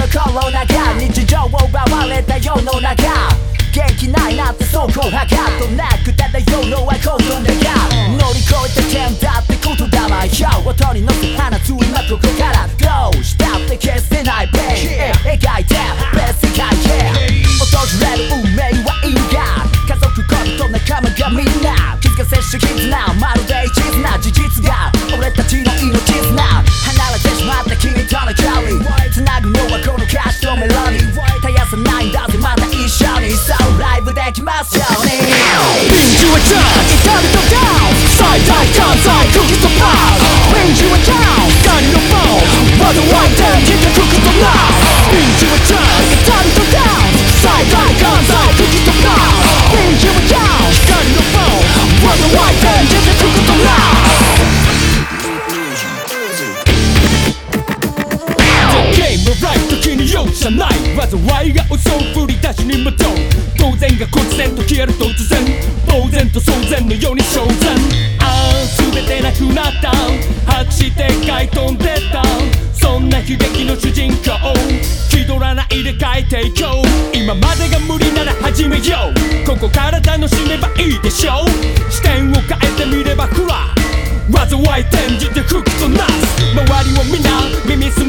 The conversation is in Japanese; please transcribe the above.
コロナが日常を奪われた世の中、元気ないなってそうこはがとなく漂うのは孤独だが、乗り越えて剣だって言霊よ音に乗せ放つ今ここからどうしたって消せないペイン描いて別世界へ訪れる運命はいいが、家族恋人仲間がみんな気づかせし絆、まるで一途な事実が俺たちの命綱、離れてしまった君との距離繋ぐのはこの歌詞とメロディー、絶やさないんだぜまた一緒に、そうライブできますように。Bring you a chance,痛みとダウン最大関西クキとパス Bring you a chance, 光のフォーまだ湧いてきたクキとナウ Bring you a chance, 痛みとダウン最大関西クキとパス Bring you a chance, 光のフォーまだ湧いてきたクキとナウゲームライフ時に容赦ない災いが嘘を振り出しにもと当然が忽然と消える突然呆然と騒然のように焦然、ああ全てなくなった白して書い飛んでた、そんな悲劇の主人公気取らないで書いていこう、今までが無理なら始めよう、ここから楽しめばいいでしょう、視点を変えてみればほら災い転じて吹くとなす、周りをみんな耳す